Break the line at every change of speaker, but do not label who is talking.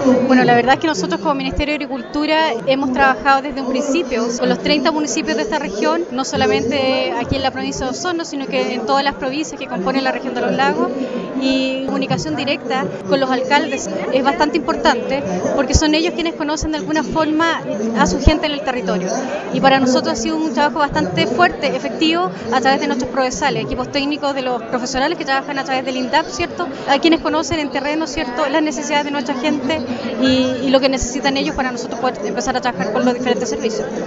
Bueno, la verdad es que nosotros como Ministerio de Agricultura hemos trabajado desde un principio con los 30 municipios de esta región, no solamente aquí en la provincia de Osorno, sino que en todas las provincias que componen la región de los lagos, y comunicación directa con los alcaldes es bastante importante porque son ellos quienes conocen de alguna forma a su gente en el territorio. Y para nosotros ha sido un trabajo bastante fuerte, efectivo, a través de nuestros procesales, equipos técnicos de los profesionales que trabajan a través del INDAP, ¿cierto? A quienes conocen en terreno, ¿cierto?, las necesidades de nuestra gente y lo que necesitan ellos para nosotros poder empezar a trabajar con los diferentes servicios.